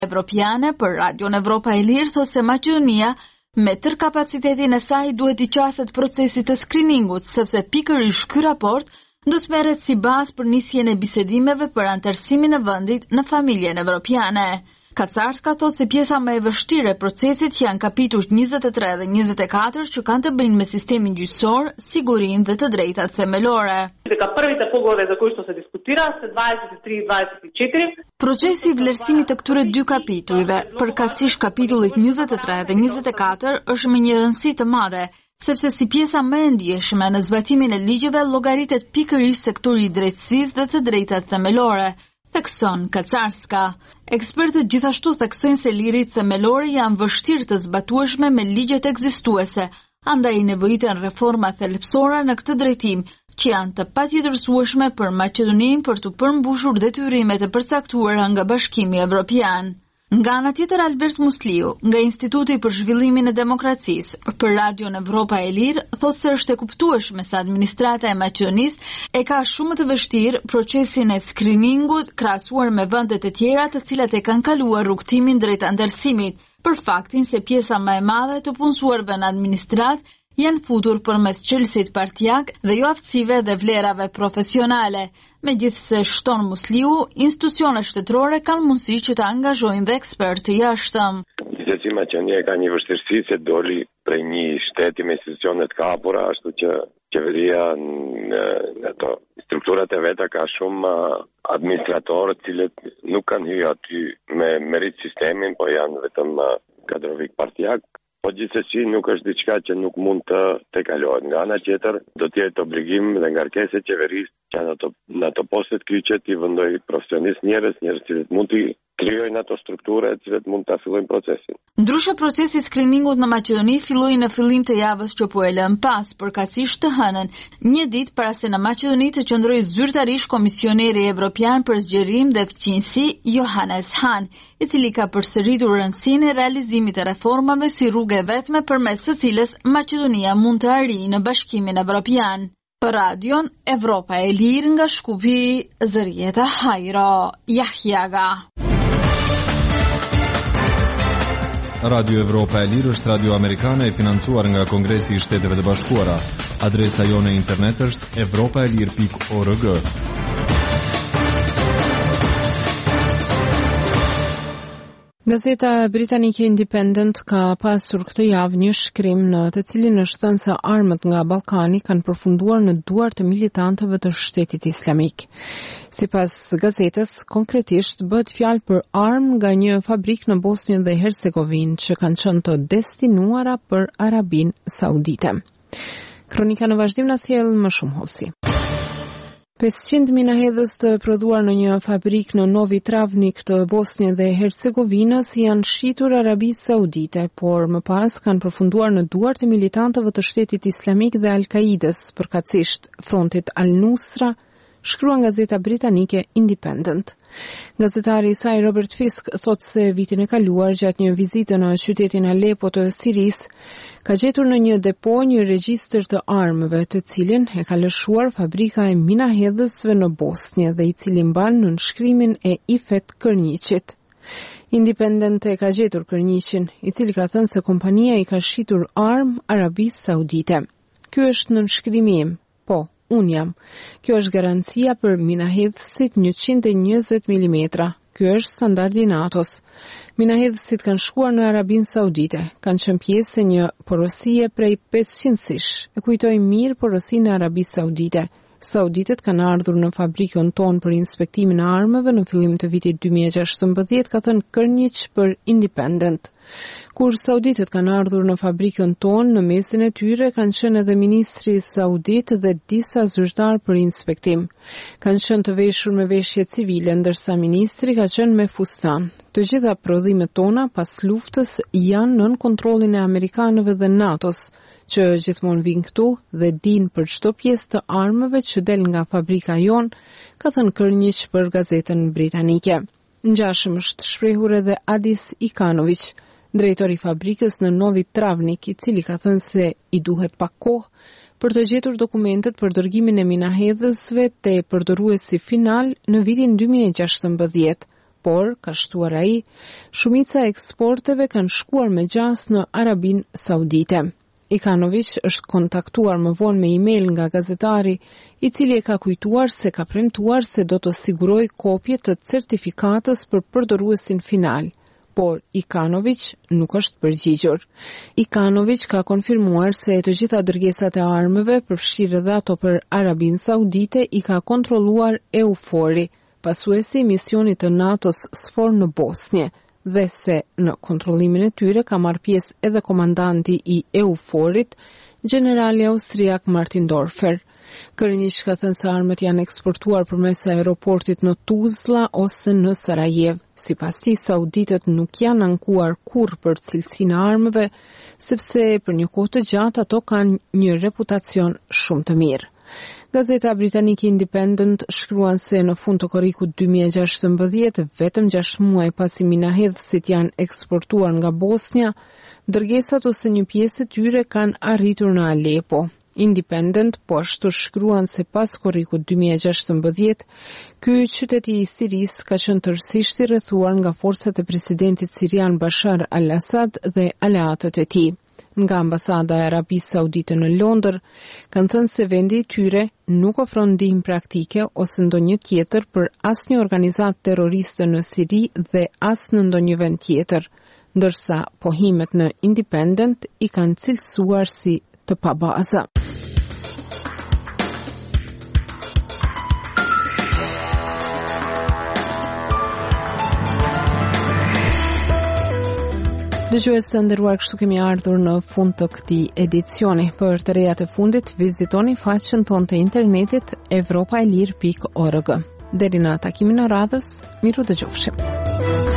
Evropiane për Radion Evropa e Lirë thosë se Maqedonia me tërë kapacitetin e saj duhet i qaset procesit të skriningut, sepse pikërisht ky raport do të merret si bazë për nisjen e bisedimeve për anëtarësimin e vendit në familjen evropiane. Kacarska thotë se pjesa më e vështirë e procesit janë kapitujt 23 dhe 24 që kanë të bëjnë me sistemin gjyqësor, sigurinë dhe të drejtat themelore. Prvите поговори за кои што се дискутира се 23 и 24. Procesi i vlerësimit të këtyre dy kapitujve, përkatësisht kapitullit 23 dhe 24, është me një rëndësi të madhe, sepse si pjesa më e ndjeshme në zbatimin e ligjeve llogaritet pikërisht sektori i drejtësisë dhe të drejtat themelore, thekson Kacarska. Ekspertët gjithashtu theksojnë se lirit themelore janë vështirë të zbatueshme me ligjet ekzistuese, andaj nevojiten reforma thelbësore në këtë drejtim, që janë të patjetërsueshme për Maqedoninë për të përmbushur detyrimet e përcaktuara nga Bashkimi Evropian. Nga ana tjetër, Albert Musliu, nga Instituti për Zhvillimin e Demokracisë, për Radion Evropa e Lirë, thotë se është e kuptueshme se administrata e Maqedonisë e ka shumë të vështirë procesin e skriningut krahasuar me vendet e tjera të cilat e kanë kaluar rrugtimin drejt anëtarësimit, për faktin se pjesa më e madhe të punësuarve në administratë janë futur përmes çelësit partijak dhe jo aftësive dhe vlerave profesionale. Megjithse shton Musliu, institucionet shtetërore kanë mundësi që të angazhojnë dhe ekspertë të jashtëm. Gjithsesi Maqedonia ka një vështirësi se doli prej një shteti me institucione të kapura, ashtu që qeveria në ato strukturat e veta ka shumë administratorë të cilët nuk kanë hyrë aty me merit sistemin, po janë vetëm kadrovik partijak. Po gjithsesi nuk është diçka që nuk mund të kalohet. Nga ana tjetër, do të jetë obligim dhe ngarkesë e qeverisë që në ato postet kyçe të vendoj profesionistë njerëz që mund të krijojnë ato struktura të cilat mund ta fillojnë procesin. Ndryshe procesi i skriningut në Maqedoni filloi në fillim të javës që po e lëm pas, përkatësisht të hënën, një ditë para se në Maqedoni të qëndroi zyrtarisht komisioneri evropian për zgjerim dhe fqinjësi Johannes Hahn, i cili ka përsëritur rëndësinë e realizimit të reformave si rrugë e vetme përmes së cilës Maqedonia mund të arrijë në Bashkimin Evropian. Për Radion Evropa e Lirë nga Shkupi, Zërieta Hajro, Jahjaga. Radio Evropa e Lirë është radio amerikane e financuar nga Kongresi i Shteteve të Bashkuara. Adresa jone internet është evropaelir.org. Gazeta britanike Independent ka pasur këtë javë një shkrim në të cilin është thënë se armët nga Ballkani kanë përfunduar në duart të militantëve të Shtetit Islamik. Sipas gazetës, konkretisht bëhet fjalë për armë nga një fabrikë në Bosnjë dhe Hercegovinë që kanë qenë të destinuara për Arabinë Saudite. Kronika në vazhdim na sjell më shumë hollësi. 500 mina hedhës të prodhuar në një fabrik në Novi Travnik të Bosnjë dhe Hercegovinës janë shitur Arabisë Saudite, por më pas kanë përfunduar në duart e militantëve të Shtetit Islamik dhe Al-Qaidës, përkatësisht frontit Al-Nusra, shkruan gazeta britanike Independent. Gazetari i saj Robert Fisk thotë se vitin e kaluar gjatë një vizite në qytetin Aleppo të Sirisë ka gjetur në një depo një regjistër të armëve, të cilin e ka lëshuar fabrika e minahedhësve në Bosnjë dhe i cili mban nënshkrimin e Ifet Kërniqit. Independent e ka gjetur Kërniqin, i cili ka thënë se kompania i ka shitur armë Arabisë Saudite. Ky është nënshkrimi im. Po, unë jam. Kjo është garancia për minahedhësit 120 mm. Ky është standardi NATO-s. Minahedhësit kanë shkuar në Arabinë Saudite, kanë qenë pjesë e një porosie prej 500-sish. E kujtoj mirë porosinë e Arabisë Saudite. Sauditët kanë ardhur në fabrikën tonë për inspektimin e armëve në fillim të vitit 2016, ka thënë Kërniq për Independent. Kur sauditët kanë ardhur në fabrikën tonë, në mesin e tyre kanë qenë edhe ministri saudit dhe disa zyrtar për inspektim. Kanë qenë të veshur me veshje civile, ndërsa ministri ka qenë me fustan. Të gjitha prodhimet tona pas luftës janë nën kontrollin e amerikanëve dhe NATO-s, që gjithmonë vinë këtu dhe dinë për çdo pjesë të armëve që del nga fabrika jon, ka thënë Kërniq për gazetën britanike. Ngjashëm është shprehur edhe Adis Ikanović, drejtori i fabrikës në Novi Travnik, i cili ka thënë se i duhet pak kohë për të gjetur dokumentet për dërgimin e minahedhësve te përdoruesi final në vitin 2016, por, ka shtuar ai, shumica e eksporteve kanë shkuar me gjas në Arabinë Saudite. Ikanović është kontaktuar më vonë me email nga gazetari, i cili e ka kujtuar se ka premtuar se do të siguroj kopje të certifikatës për përdoruesin final, por Ikanović nuk është përgjigjur. Ikanović ka konfirmuar se të gjitha dërgesat e armëve, përfshirë edhe ato për Arabinë Saudite, i ka kontrolluar EUFOR-i, pasuesi i misionit të NATO-s SFOR në Bosnjë, dhe se në kontrollimin e tyre ka marrë pjesë edhe komandanti i EUFOR-it, generali austriak Martin Dorfer. Kërënish ka thënë se armët janë eksportuar përmes aeroportit në Tuzla ose në Sarajev. Sipas tij, sauditët nuk janë ankuar kurrë për cilësinë e armëve, sepse për një kohë të gjatë ato kanë një reputacion shumë të mirë. Gazeta britanike Independent shkruan se në fund të korrikut 2016, vetëm 6 muaj pasi minahedhësit janë eksportuar nga Bosnja, dërgesat ose një pjesë e tyre kanë arritur në Alepo. Independent po ashtu shkruan se pas korrikut 2016, ky qyteti i Siris ka qenë tërësisht i rrethuar nga forcat e presidentit sirian Bashar al-Assad dhe aleatët e tij. Nga ambasada e Arabisë Saudite në Londër, kanë thënë se vendi i tyre nuk ofron ndihmë praktike ose ndonjë tjetër për asnjë organizatë terroriste në Siri dhe as në ndonjë vend tjetër, ndërsa pohimet në Independent i kanë cilësuar si të pabaza. Dëgjues të nderuar, kështu kemi ardhur në fund të këtij edicioni. Për të rejat e fundit, vizitoni faqen tonë të internetit evropaelir.org. Deri në takimin e radhës, miru dëgjofshim.